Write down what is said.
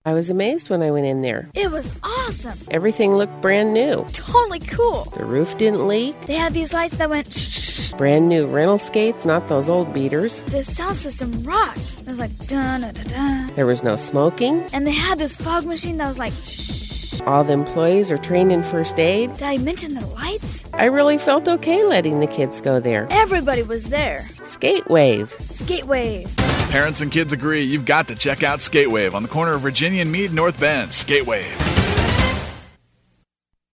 I was amazed when I went in there. It was awesome. Everything looked brand new. Totally cool. The roof didn't leak. They had these lights that went shh. Brand new rental skates, not those old beaters. The sound system rocked. It was like da-da-da-da. There was no smoking. And they had this fog machine that was like shh. All the employees are trained in first aid. Did I mention the lights? I really felt okay letting the kids go there. Everybody was there. Skatewave. Skatewave. Parents and kids agree you've got to check out Skatewave on the corner of Virginia and Meade, North Bend. Skatewave.